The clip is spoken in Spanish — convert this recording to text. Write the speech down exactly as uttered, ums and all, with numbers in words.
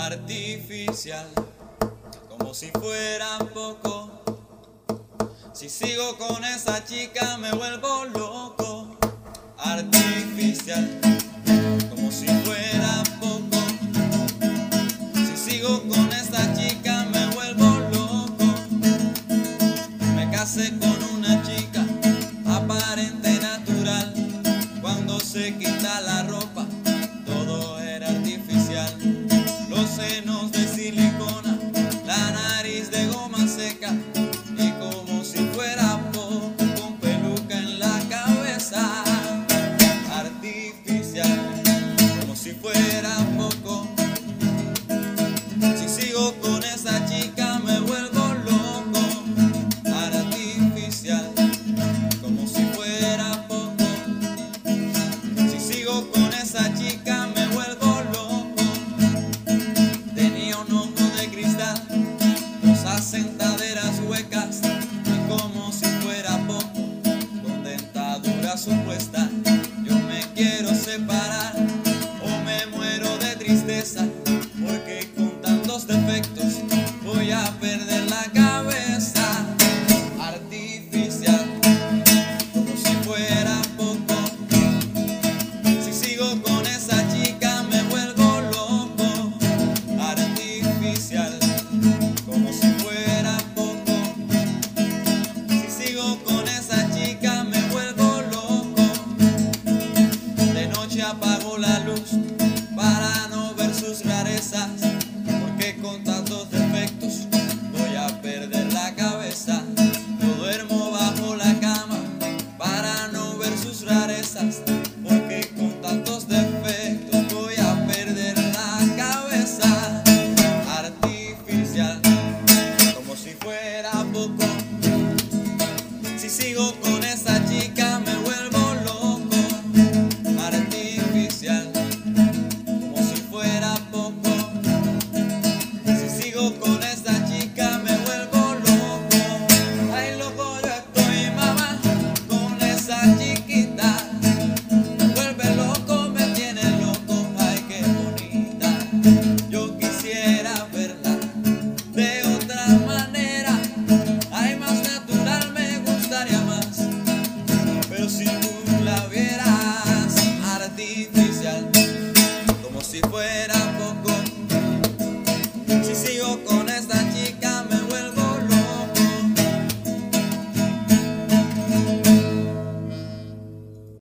artificial, como si fuera poco. Si sigo con esa chica me vuelvo loco. Artificial, como si fuera poco. Si sigo con esa chica me vuelvo loco. Me casé con una chica aparente, natural. Cuando se quita la ropa todo era artificial. Los senos de silicona, la nariz de goma seca, y como si fuera poco, con peluca en la cabeza. Artificial, como si fuera poco. Si sigo con esa chica me vuelvo loco. Artificial, como si fuera poco. Si sigo con esa chica me vuelvo loco. Tenía un ojo de cristal, dos asentaderas huecas, y como si fuera poco, con dentadura supuesta. Yo me quiero separar o me muero de tristeza.